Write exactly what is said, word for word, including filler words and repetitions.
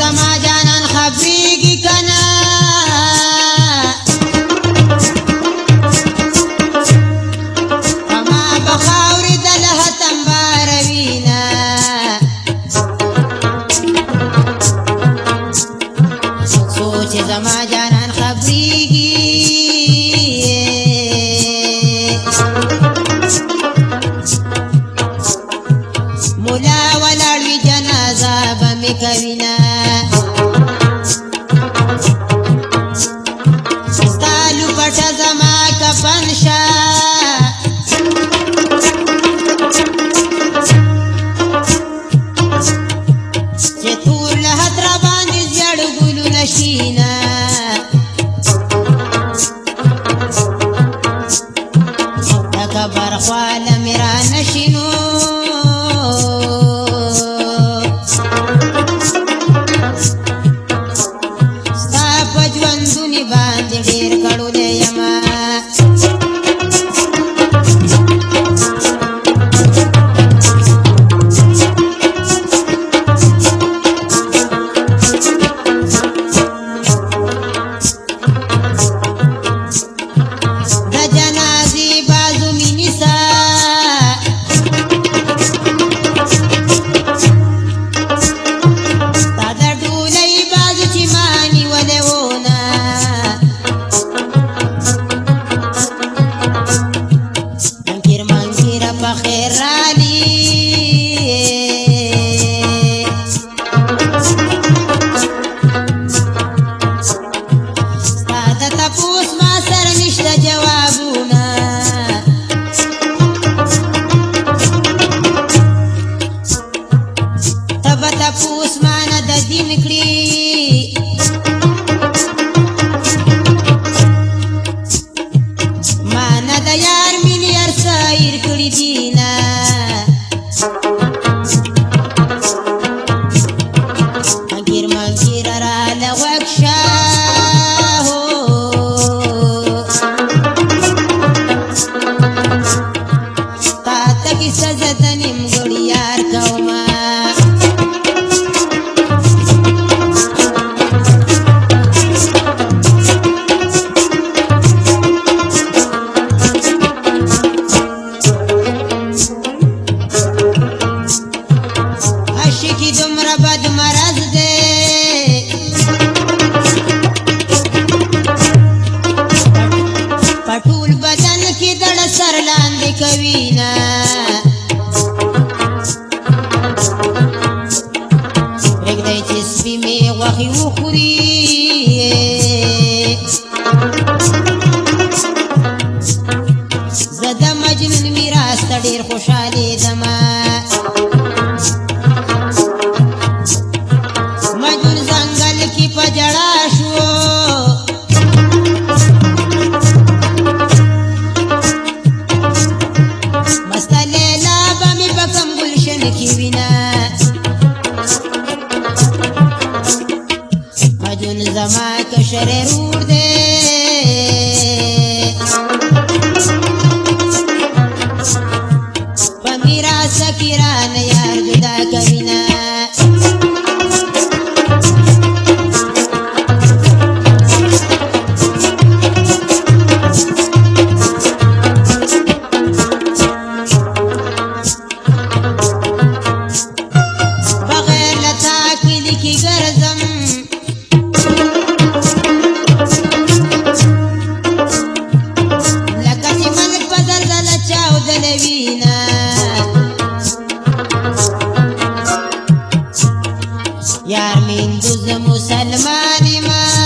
زما جانان خبریږي کنه اما بخاوري د لهتم باروینا سوچ زما جانان خبریږي مولا ولاړوي جنازه به مې کوینه ستا لوپټه زما کفن شه چې تور لحد راباندې زیړ ګلونه شینه د قبر خواله مې رانشي نو ډېر خوشاله دما مجنون ځنګل کې پجړا شو مست لیلا به مې په کوم ګلشن کې وینا مجنون زما کشر رور دې سکیران یار جدا کوینا بغیر لتا کلی کی گرزم لکه چې ملک په زلزله چاودلوینا یار من دوز مسلمانی ما